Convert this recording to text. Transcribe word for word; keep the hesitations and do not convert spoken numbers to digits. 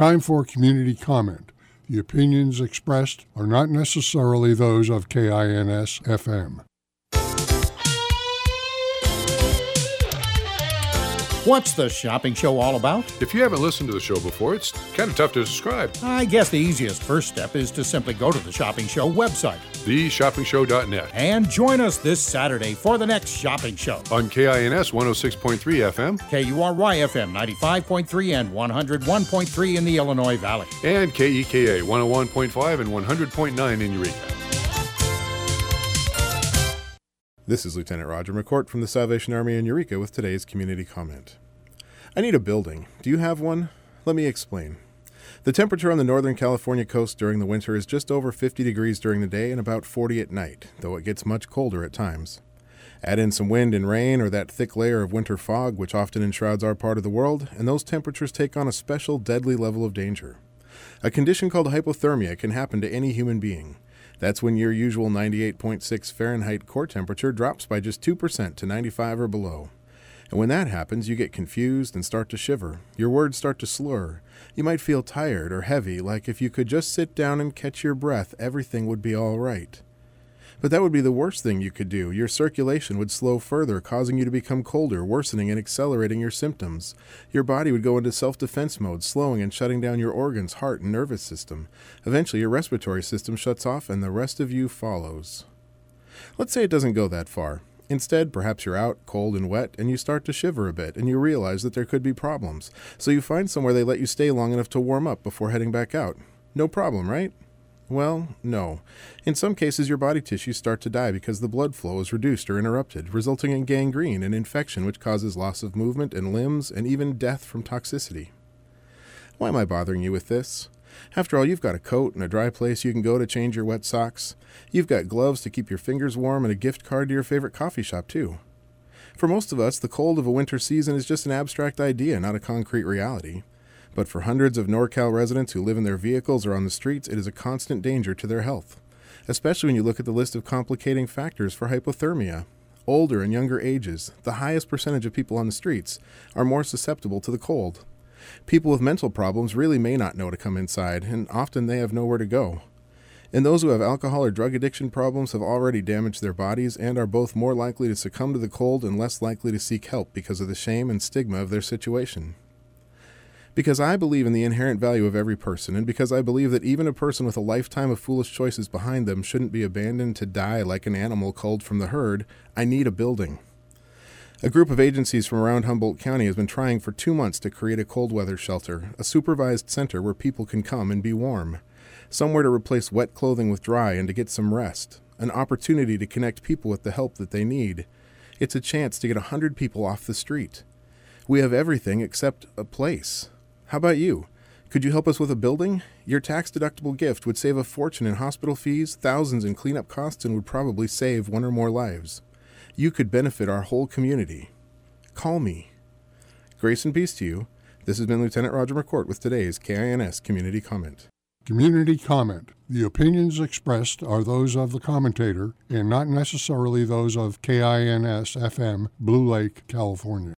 Time for community comment. The opinions expressed are not necessarily those of K I N S F M. What's the shopping show all about? If you haven't listened to the show before, it's kind of tough to describe. I guess the easiest first step is to simply go to the Shopping Show website, the shopping show dot net, and join us this Saturday for the next shopping show. On K I N S one oh six point three F M, K U R Y F M ninety-five point three and one oh one point three in the Illinois Valley, and K E K A one oh one point five and one hundred point nine in Eureka. This is Lieutenant Roger McCourt from the Salvation Army in Eureka with today's community comment. I need a building. Do you have one? Let me explain. The temperature on the Northern California coast during the winter is just over fifty degrees during the day and about forty at night, though it gets much colder at times. Add in some wind and rain or that thick layer of winter fog which often enshrouds our part of the world, and those temperatures take on a special deadly level of danger. A condition called hypothermia can happen to any human being. That's when your usual ninety-eight point six Fahrenheit core temperature drops by just two percent to ninety-five or below. And when that happens, you get confused and start to shiver. Your words start to slur. You might feel tired or heavy, like if you could just sit down and catch your breath, everything would be all right. But that would be the worst thing you could do. Your circulation would slow further, causing you to become colder, worsening and accelerating your symptoms. Your body would go into self-defense mode, slowing and shutting down your organs, heart, and nervous system. Eventually, your respiratory system shuts off, and the rest of you follows. Let's say it doesn't go that far. Instead, perhaps you're out, cold and wet, and you start to shiver a bit, and you realize that there could be problems. So you find somewhere they let you stay long enough to warm up before heading back out. No problem, right? Well, no. In some cases, your body tissues start to die because the blood flow is reduced or interrupted, resulting in gangrene and infection, which causes loss of movement and limbs and even death from toxicity. Why am I bothering you with this? After all, you've got a coat and a dry place you can go to change your wet socks. You've got gloves to keep your fingers warm and a gift card to your favorite coffee shop, too. For most of us, the cold of a winter season is just an abstract idea, not a concrete reality. But for hundreds of NorCal residents who live in their vehicles or on the streets, it is a constant danger to their health, especially when you look at the list of complicating factors for hypothermia. Older and younger ages, the highest percentage of people on the streets, are more susceptible to the cold. People with mental problems really may not know to come inside, and often they have nowhere to go. And those who have alcohol or drug addiction problems have already damaged their bodies and are both more likely to succumb to the cold and less likely to seek help because of the shame and stigma of their situation. Because I believe in the inherent value of every person, and because I believe that even a person with a lifetime of foolish choices behind them shouldn't be abandoned to die like an animal culled from the herd, I need a building. A group of agencies from around Humboldt County has been trying for two months to create a cold weather shelter, a supervised center where people can come and be warm, somewhere to replace wet clothing with dry and to get some rest, an opportunity to connect people with the help that they need. It's a chance to get a hundred people off the street. We have everything except a place. How about you? Could you help us with a building? Your tax-deductible gift would save a fortune in hospital fees, thousands in cleanup costs, and would probably save one or more lives. You could benefit our whole community. Call me. Grace and peace to you. This has been Lieutenant Roger McCourt with today's K I N S Community Comment. Community comment. The opinions expressed are those of the commentator and not necessarily those of K I N S F M, Blue Lake, California.